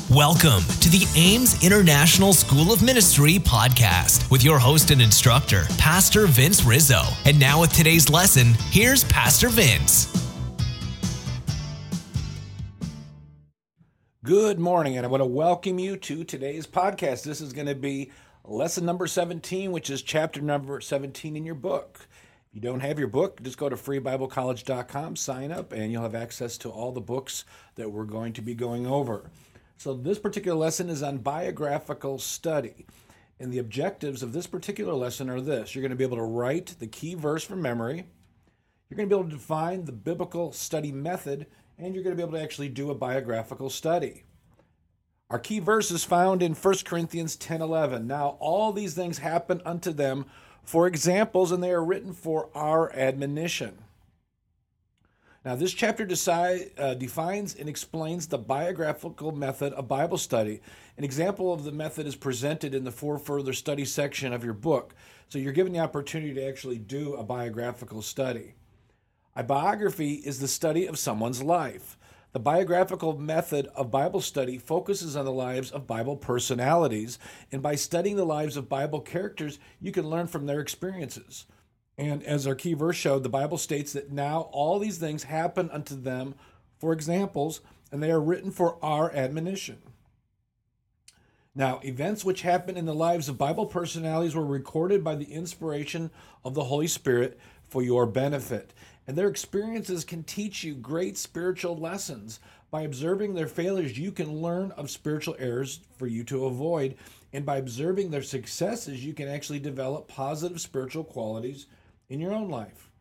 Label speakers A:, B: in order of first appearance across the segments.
A: Welcome to the Ames International School of Ministry podcast with your host and instructor, Pastor Vince Rizzo. And now with today's lesson, here's Pastor Vince.
B: Good morning, and I want to welcome you to today's podcast. This is going to be lesson number 17, which is chapter number 17 in your book. If you don't have your book, just go to freebiblecollege.com, sign up, and you'll have access to all the books that we're going to be going over. So this particular lesson is on biographical study. And the objectives of this particular lesson are this. You're going to be able to write the key verse from memory. You're going to be able to define the biblical study method, and you're going to be able to actually do a biographical study. Our key verse is found in 1 Corinthians 10:11. Now, all these things happen unto them for examples, and they are written for our admonition. Now, this chapter defines and explains the biographical method of Bible study. An example of the method is presented in the For Further Study section of your book. So you're given the opportunity to actually do a biographical study. A biography is the study of someone's life. The biographical method of Bible study focuses on the lives of Bible personalities, and by studying the lives of Bible characters, you can learn from their experiences. And as our key verse showed, the Bible states that now all these things happen unto them for examples, and they are written for our admonition. Now, events which happen in the lives of Bible personalities were recorded by the inspiration of the Holy Spirit for your benefit. And their experiences can teach you great spiritual lessons. By observing their failures, you can learn of spiritual errors for you to avoid. And by observing their successes, you can actually develop positive spiritual qualities in your own life.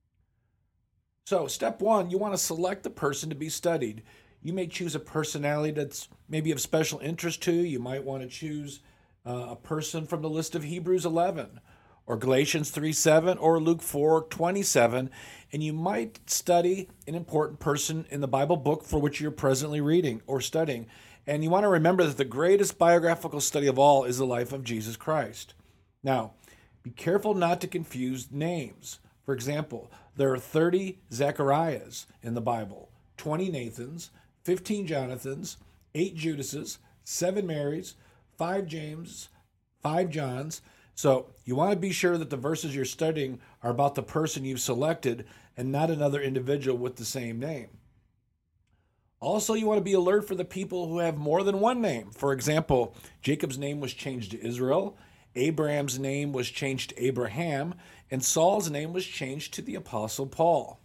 B: So, step one, you want to select the person to be studied. You may choose a personality that's maybe of special interest to you. You might want to choose a person from the list of Hebrews 11 or Galatians 3:7 or Luke 4:27, and you might study an important person in the Bible book for which you're presently reading or studying. And you want to remember that the greatest biographical study of all is the life of Jesus Christ. Now, be careful not to confuse names. For example, there are 30 Zechariahs in the Bible, 20 Nathans, 15 Jonathans, 8 Judases, 7 Marys, 5 James, 5 Johns. So you want to be sure that the verses you're studying are about the person you've selected and not another individual with the same name. Also, you want to be alert for the people who have more than one name. For example, Jacob's name was changed to Israel, Abraham's name was changed to Abraham, and Saul's name was changed to the Apostle Paul.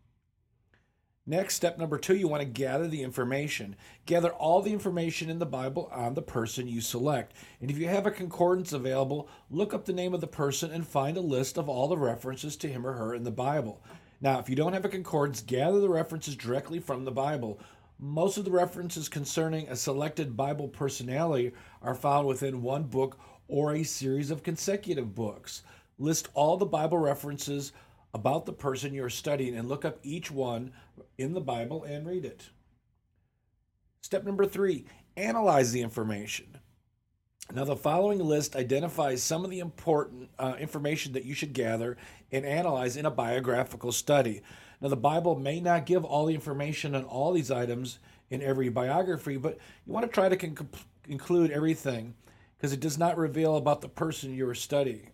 B: Next, step number 2, you want to gather the information. Gather all the information in the Bible on the person you select. And if you have a concordance available, look up the name of the person and find a list of all the references to him or her in the Bible. Now, if you don't have a concordance, gather the references directly from the Bible. Most of the references concerning a selected Bible personality are found within one book or a series of consecutive books. List all the Bible references about the person you're studying and look up each one in the Bible and read it. Step number 3, analyze the information. Now, the following list identifies some of the important information that you should gather and analyze in a biographical study. Now, the Bible may not give all the information on all these items in every biography, but you want to try to include everything because it does not reveal about the person you are studying.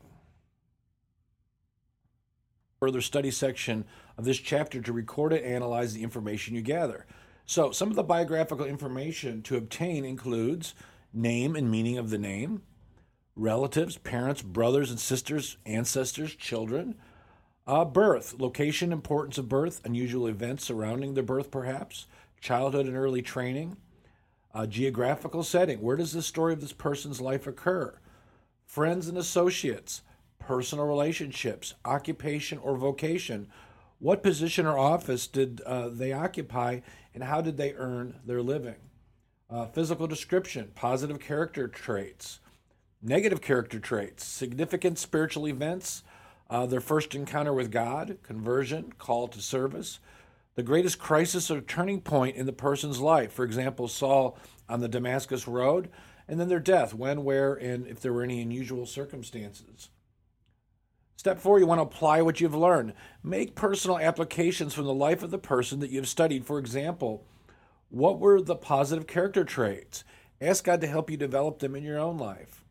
B: Further study section of this chapter to record and analyze the information you gather. So some of the biographical information to obtain includes name and meaning of the name, relatives, parents, brothers and sisters, ancestors, children, birth, location, importance of birth, unusual events surrounding their birth perhaps, childhood and early training, geographical setting, where does the story of this person's life occur, friends and associates, personal relationships, occupation or vocation, what position or office did they occupy, and how did they earn their living, physical description, positive character traits, negative character traits, significant spiritual events, their first encounter with God, conversion, call to service, the greatest crisis or turning point in the person's life. For example, Saul on the Damascus Road, and then their death, when, where, and if there were any unusual circumstances. Step 4, you want to apply what you've learned. Make personal applications from the life of the person that you've studied. For example, what were the positive character traits? Ask God to help you develop them in your own life.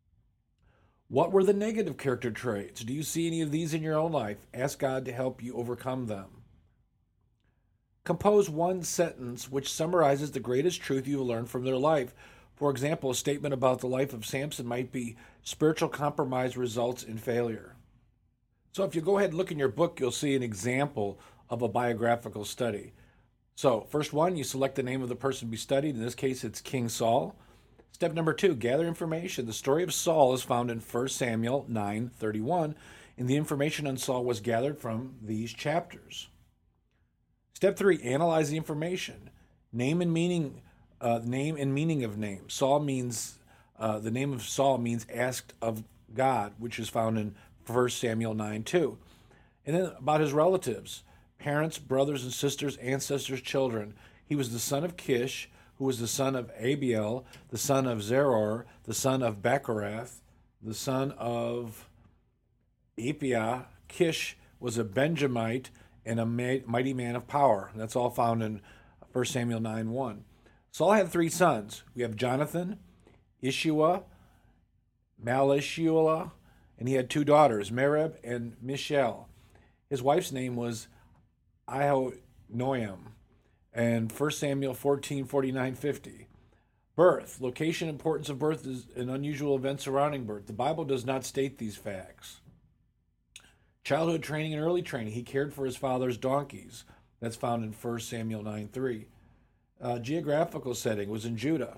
B: What were the negative character traits? Do you see any of these in your own life? Ask God to help you overcome them. Compose one sentence which summarizes the greatest truth you've learned from their life. For example, a statement about the life of Samson might be, spiritual compromise results in failure. So if you go ahead and look in your book, you'll see an example of a biographical study. So first one, you select the name of the person to be studied. In this case, it's King Saul. Step number 2, gather information. The story of Saul is found in 1 Samuel 9:31, and the information on Saul was gathered from these chapters. Step 3, analyze the information. Name and meaning of name. Saul means the name of Saul means asked of God, which is found in 1 Samuel 9:2. And then about his relatives, parents, brothers and sisters, ancestors, children. He was the son of Kish, who was the son of Abiel, the son of Zeror, the son of Bechorath, the son of Epiah. Kish was a Benjamite and a mighty man of power. That's all found in 1 Samuel 9:1. Saul had 3 sons. We have Jonathan, Ishua, Malishua, and he had 2 daughters, Merab and Michal. His wife's name was Ahinoam, and 1 Samuel 14:49-50. Birth, location, importance of birth is an unusual event surrounding birth. The Bible does not state these facts. Childhood training and early training. He cared for his father's donkeys. That's found in 1 Samuel 9:3. Geographical setting was in Judah.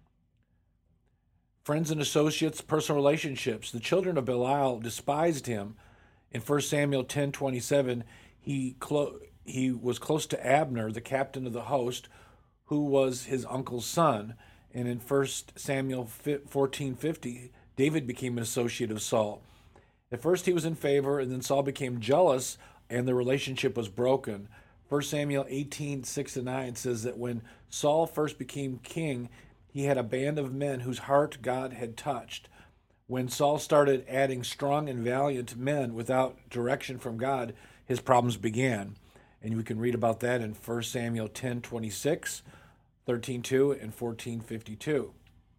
B: Friends and associates, personal relationships. The children of Belial despised him. In 1 Samuel 10:27, he was close to Abner, the captain of the host, who was his uncle's son. And in 1 Samuel 14:50, David became an associate of Saul. At first he was in favor, and then Saul became jealous, and the relationship was broken. 1 Samuel 18:6-9 says that when Saul first became king, he had a band of men whose heart God had touched. When Saul started adding strong and valiant men without direction from God, his problems began. And we can read about that in 1 Samuel 10:26, 13:2, and 14:52.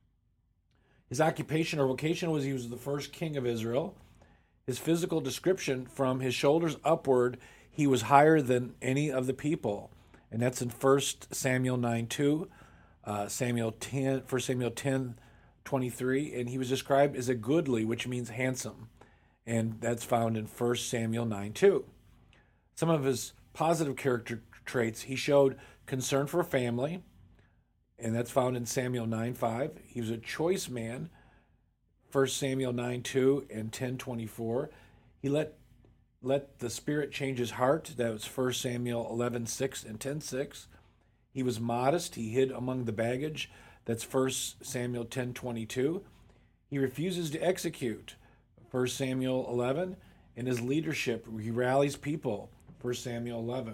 B: His occupation or vocation was he was the first king of Israel. His physical description, from his shoulders upward, he was higher than any of the people. And that's in 1 Samuel 9:2, 1 Samuel 10:23, and he was described as a goodly, which means handsome. And that's found in 1 Samuel 9:2. Some of his positive character traits, he showed concern for family, and that's found in Samuel 9:5. He was a choice man, 1 Samuel 9:2 and 10:24. He let the Spirit change his heart. That was 1 Samuel 11:6 and 10:6. He was modest. He hid among the baggage. That's 1 Samuel 10:22. He refuses to execute. 1 Samuel 11. In his leadership, he rallies people. 1 Samuel 11.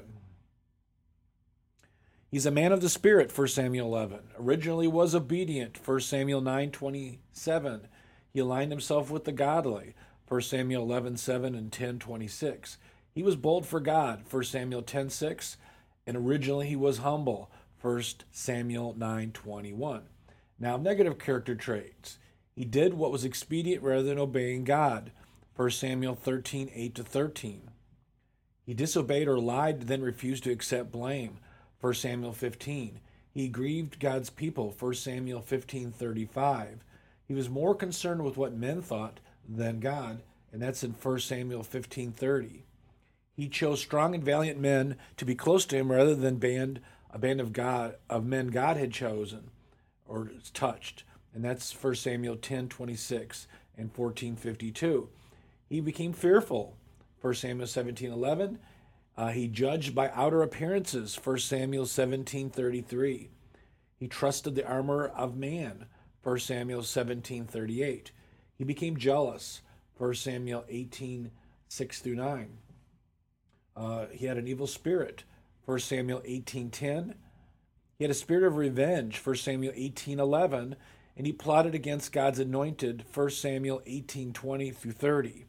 B: He's a man of the Spirit. 1 Samuel 11. Originally was obedient. 1 Samuel 9:27. He aligned himself with the godly. 1 Samuel 11:7 and 10:26. He was bold for God. 1 Samuel 10:6. And originally he was humble. 1 Samuel 9:21. Now, negative character traits. He did what was expedient rather than obeying God. 1 Samuel 13:8-13. He disobeyed or lied, then refused to accept blame. 1 Samuel 15. He grieved God's people. 1 Samuel 15:35. He was more concerned with what men thought than God, and that's in 1 Samuel 15:30. He chose strong and valiant men to be close to him rather than a band of men God had chosen or touched, and that's 1 Samuel 10:26 and 14:52. He became fearful. 1 Samuel 17:11. He judged by outer appearances. 1 Samuel 17:33. He trusted the armor of man. 1 Samuel 17:38. He became jealous. 1 Samuel 18:6-9. He had an evil spirit. 1 Samuel 18:10. He had a spirit of revenge. 1 Samuel 18:11. And he plotted against God's anointed. 1 Samuel 18:20-30.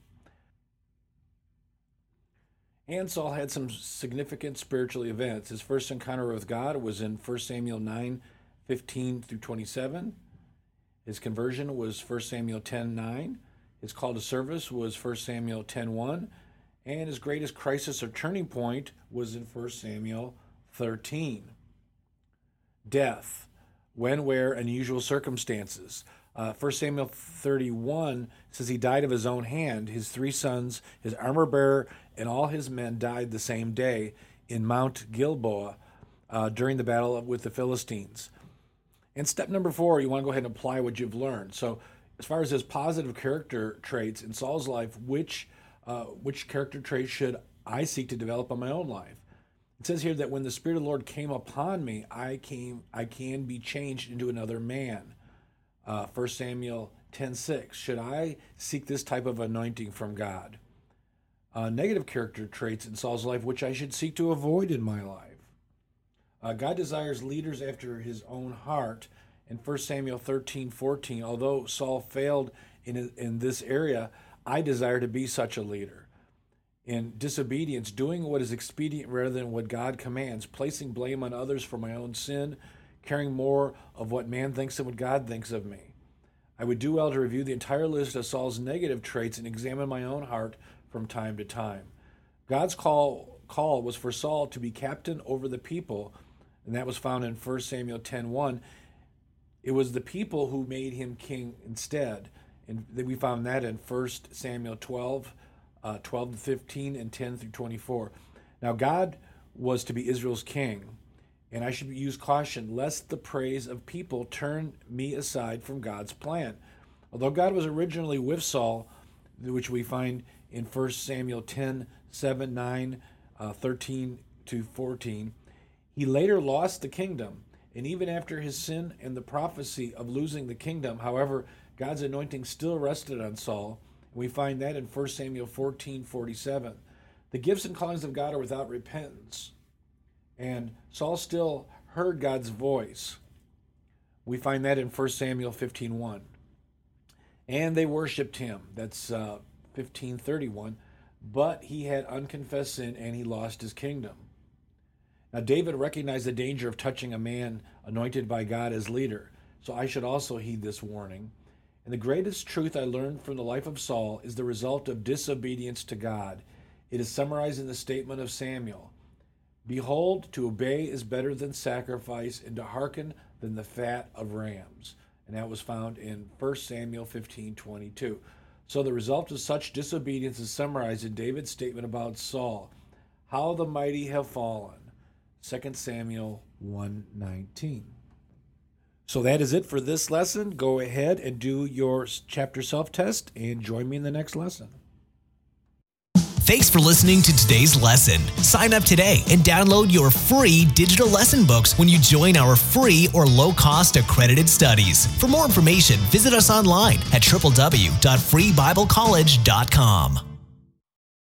B: And Saul had some significant spiritual events. His first encounter with God was in 1 Samuel 9, 15 through 27. His conversion was 1 Samuel 10:9. His call to service was 1 Samuel 10:1. And his greatest crisis or turning point was in 1 Samuel 13. Death. When, where, unusual circumstances. 1 Samuel 31 says he died of his own hand. His 3 sons, his armor bearer, and all his men died the same day in Mount Gilboa during the battle with the Philistines. And step number 4, you want to go ahead and apply what you've learned. So as far as his positive character traits in Saul's life, which character traits should I seek to develop in my own life? It says here that when the Spirit of the Lord came upon me, I can be changed into another man. 1 Samuel 10:6. Should I seek this type of anointing from God? Negative character traits in Saul's life, which I should seek to avoid in my life. God desires leaders after his own heart. In 1 Samuel 13:14, although Saul failed in this area, I desire to be such a leader. In disobedience, doing what is expedient rather than what God commands, placing blame on others for my own sin, caring more of what man thinks than what God thinks of me. I would do well to review the entire list of Saul's negative traits and examine my own heart from time to time. God's call was for Saul to be captain over the people, and that was found in 1 Samuel 10:1. It was the people who made him king instead. And we found that in 1 Samuel 12 to 15, and 10 through 24. Now, God was to be Israel's king, and I should use caution lest the praise of people turn me aside from God's plan. Although God was originally with Saul, which we find in 1 Samuel 10, 7, 9, 13 to 14, he later lost the kingdom. And even after his sin and the prophecy of losing the kingdom, however, God's anointing still rested on Saul. We find that in 1 Samuel 14:47. The gifts and callings of God are without repentance. And Saul still heard God's voice. We find that in 1 Samuel 15:1. And they worshipped him. That's 15:31. But he had unconfessed sin and he lost his kingdom. Now, David recognized the danger of touching a man anointed by God as leader. So I should also heed this warning. And the greatest truth I learned from the life of Saul is the result of disobedience to God. It is summarized in the statement of Samuel. Behold, to obey is better than sacrifice, and to hearken than the fat of rams. And that was found in 1 Samuel 15:22. So the result of such disobedience is summarized in David's statement about Saul. How the mighty have fallen. 2 Samuel 1:19. So that is it for this lesson. Go ahead and do your chapter self-test and join me in the next lesson.
A: Thanks for listening to today's lesson. Sign up today and download your free digital lesson books when you join our free or low-cost accredited studies. For more information, visit us online at www.freebiblecollege.com.